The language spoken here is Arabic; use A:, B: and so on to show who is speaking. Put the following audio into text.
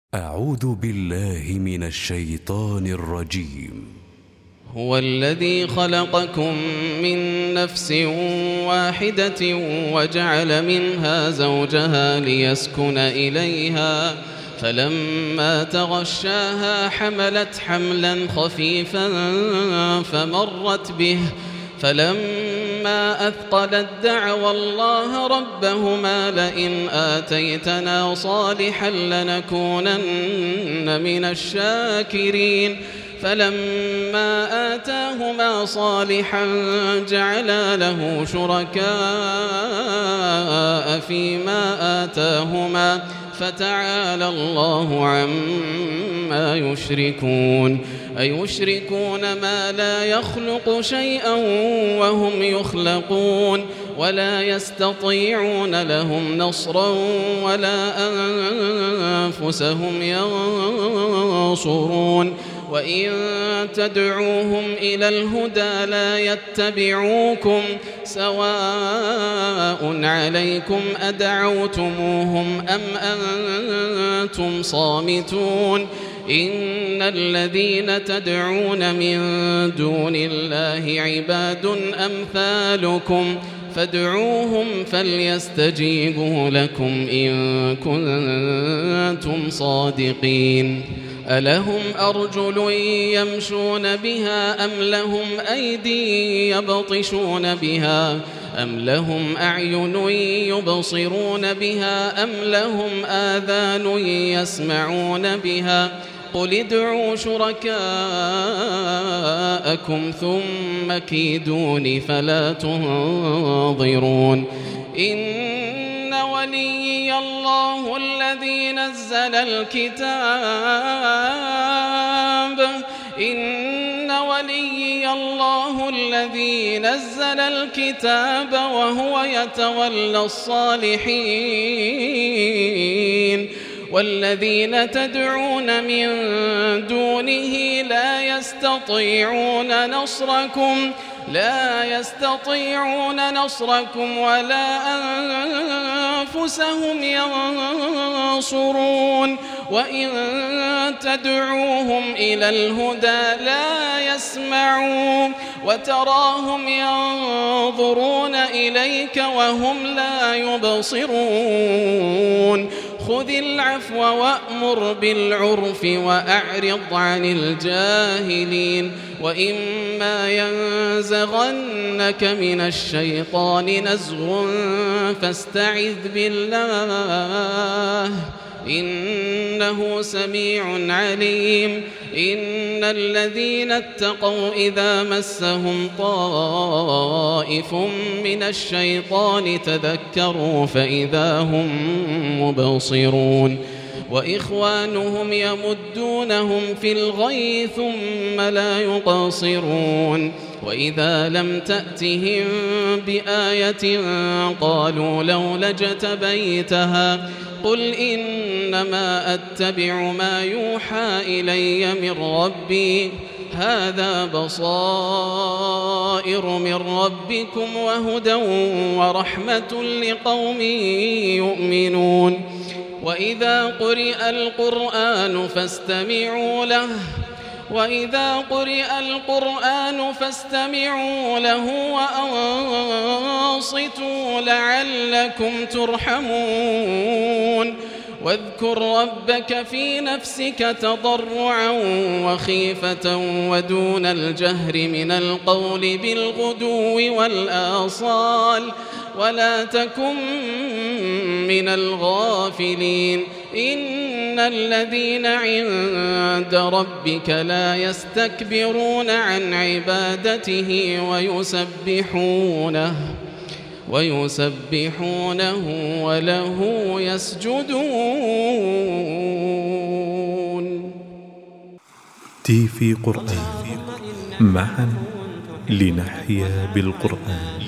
A: أعوذ بالله من الشيطان الرجيم.
B: هو الذي خلقكم من نفس واحدة وجعل منها زوجها ليسكن إليها فلما تغشاها حملت حملا خفيفا فمرت به فلما أثقلت دعوا الله ربهما لئن آتيتنا صالحا لنكونن من الشاكرين فلما آتاهما صالحا جعلا له شركاء فيما آتاهما فتعالى الله عما يشركون أيشركون ما لا يخلق شيئا وهم يخلقون ولا يستطيعون لهم نصرا ولا أنفسهم ينصرون وإن تدعوهم إلى الهدى لا يتبعوكم سواء عليكم أدعوتموهم أم أنتم صامتون إن الذين تدعون من دون الله عباد أمثالكم فادعوهم فليستجيبوا لكم إن كنتم صادقين ألهم أرجل يمشون بها أم لهم أيدي يبطشون بها أم لهم أعين يبصرون بها أم لهم آذان يسمعون بها قل ادعوا شركاءكم ثم كيدون فلا تنظرون إن وليي الله الذي نزل الكتاب إن وليي الله الذي نزل الكتاب وهو يتولى الصالحين والذين تدعون من دونه لا يستطيعون نصركم ولا أنفسهم ينصرون وإن تدعوهم إلى الهدى لا يسمعون وتراهم ينظرون إليك وهم لا يبصرون خذ العفو وأمر بالعرف وأعرض عن الجاهلين وإما ينزغنك من الشيطان نزغ فاستعذ بالله إنه سميع عليم إن الذين اتقوا إذا مسهم طائف من الشيطان تذكروا فإذا هم مبصرون وإخوانهم يمدونهم في الغي ثم لا يقصرون وإذا لم تأتهم بآية قالوا لولا اجتبيتها قل إنما أتبع ما يوحى إلي من ربي هذا بصائر من ربكم وهدى ورحمة لقوم يؤمنون وإذا قرئ القرآن فاستمعوا له وأنصتوا لعلكم ترحمون واذكر ربك في نفسك تضرعا وخيفة ودون الجهر من القول بالغدو والآصال ولا تكن من الغافلين إن الذين عند ربك لا يستكبرون عن عبادته ويسبحونه وله يسجدون.
C: تيفي قرآن معا لنحيا بالقرآن.